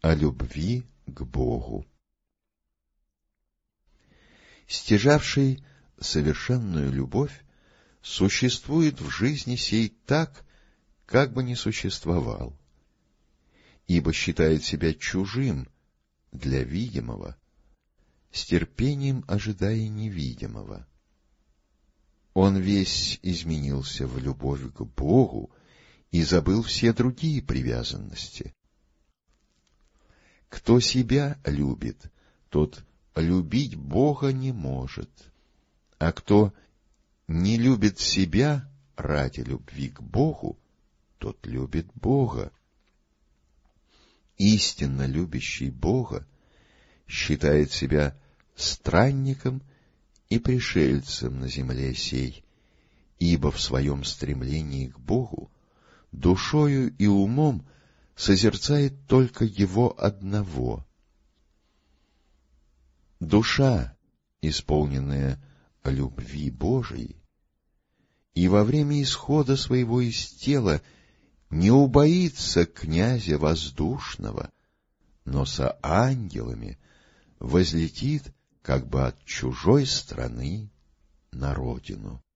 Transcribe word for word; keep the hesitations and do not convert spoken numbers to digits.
о любви к Богу. Стяжавший совершенную любовь существует в жизни сей так, как бы не существовал, ибо считает себя чужим для видимого, с терпением ожидая невидимого. Он весь изменился в любовь к Богу и забыл все другие привязанности. Кто себя любит, тот любить Бога не может, а кто не любит себя ради любви к Богу, тот любит Бога. Истинно любящий Бога считает себя странником и пришельцем на земле сей, ибо в своем стремлении к Богу душою и умом созерцает только Его одного. Душа, исполненная любви Божией, и во время исхода своего из тела не убоится князя воздушного, но со ангелами возлетит как бы от чужой страны на родину.